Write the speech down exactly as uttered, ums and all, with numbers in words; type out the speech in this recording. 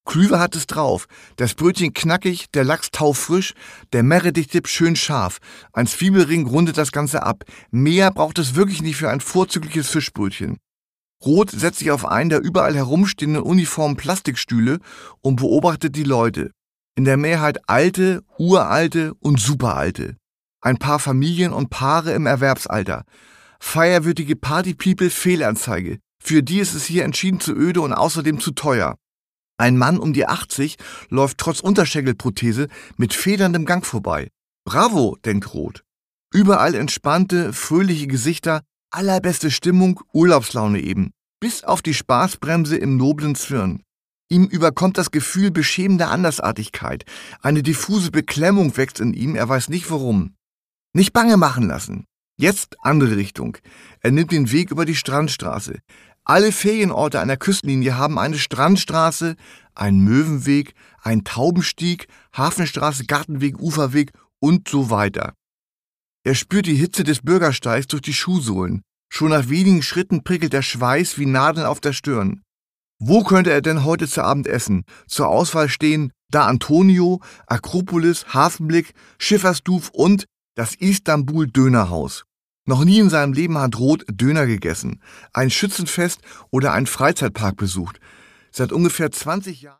Klüver hat es drauf. Das Brötchen knackig, der Lachs taufrisch, der Meerrettich-Dip schön scharf. Ein Zwiebelring rundet das Ganze ab. Mehr braucht es wirklich nicht für ein vorzügliches Fischbrötchen. Roth setzt sich auf einen der überall herumstehenden uniformen Plastikstühle und beobachtet die Leute. In der Mehrheit alte, uralte und superalte. Ein paar Familien und Paare im Erwerbsalter. Feierwürdige Party-People Fehlanzeige. Für die ist es hier entschieden zu öde und außerdem zu teuer. Ein Mann um die achtzig läuft trotz Unterschenkelprothese mit federndem Gang vorbei. Bravo, denkt Roth. Überall entspannte, fröhliche Gesichter, allerbeste Stimmung, Urlaubslaune eben. Bis auf die Spaßbremse im noblen Zwirn. Ihm überkommt das Gefühl beschämender Andersartigkeit. Eine diffuse Beklemmung wächst in ihm, er weiß nicht warum. Nicht bange machen lassen. Jetzt andere Richtung. Er nimmt den Weg über die Strandstraße. Alle Ferienorte an der Küstenlinie haben eine Strandstraße, einen Möwenweg, einen Taubenstieg, Hafenstraße, Gartenweg, Uferweg und so weiter. Er spürt die Hitze des Bürgersteigs durch die Schuhsohlen. Schon nach wenigen Schritten prickelt der Schweiß wie Nadeln auf der Stirn. Wo könnte er denn heute zu Abend essen? Zur Auswahl stehen Da Antonio, Akropolis, Hafenblick, Schiffersduf und das Istanbul Dönerhaus. Noch nie in seinem Leben hat Roth Döner gegessen, ein Schützenfest oder einen Freizeitpark besucht. Seit ungefähr zwanzig Jahren